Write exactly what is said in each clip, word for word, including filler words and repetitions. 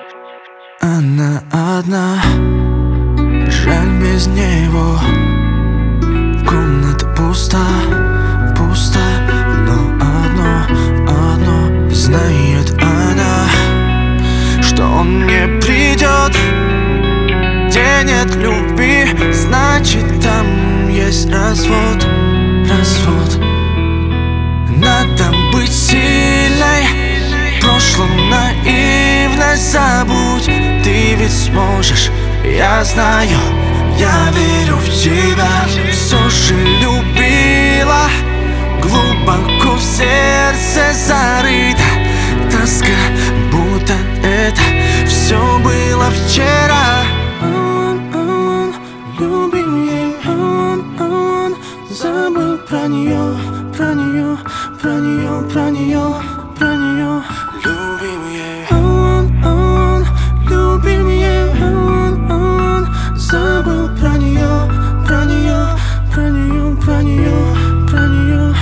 Она одна, жаль без него. Комната пуста, пуста, но одно, одно знает она, что он не придет. Где нет любви, значит там есть развод, развод. Надо быть сильной, в прошлом наивность забудь. Ты ведь сможешь, я знаю, я верю в тебя. Все же любила, глубоко в сердце зарыта тоска, будто это все было вчера. Он, он, любим ей, он, он забыл про нее, про нее, про нее, про нее, про нее. Любим ей, он, он, любим ей, он, он забыл про нее, про нее, про нее, про нее, про нее.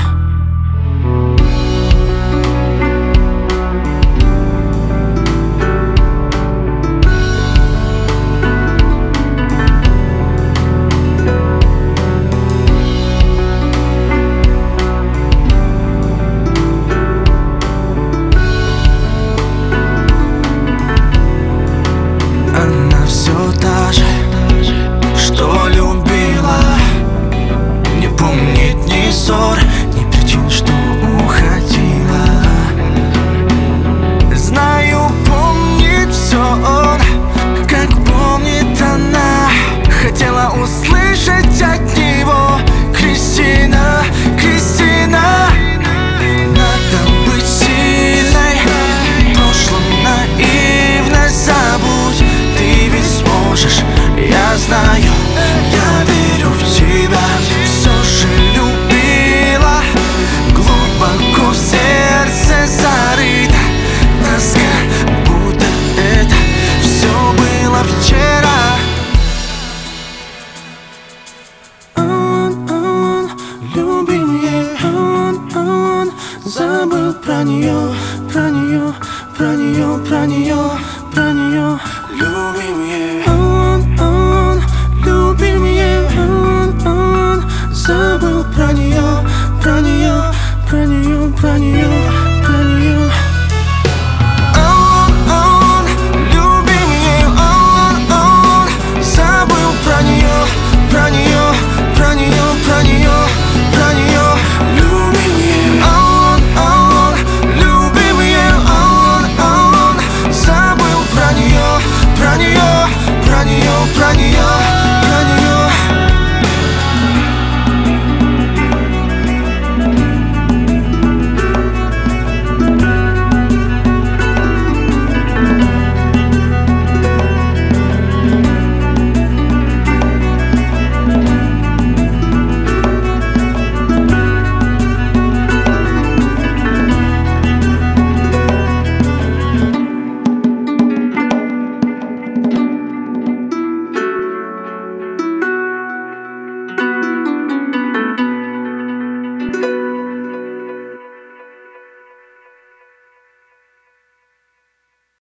Не причин, что уходила. Знаю, помнит все он, как помнит она. Хотела услышать от него: Кристина, Кристина. Надо быть сильной, в прошлом наивность забудь. Ты ведь сможешь, я знаю, я верю в тебя. Все же любила, глубоко в сердце зарыта тоска, будто это все было вчера. Он, он, любим ей, он, он забыл про нее, про нее, про нее, про нее, про нее. Любим ей.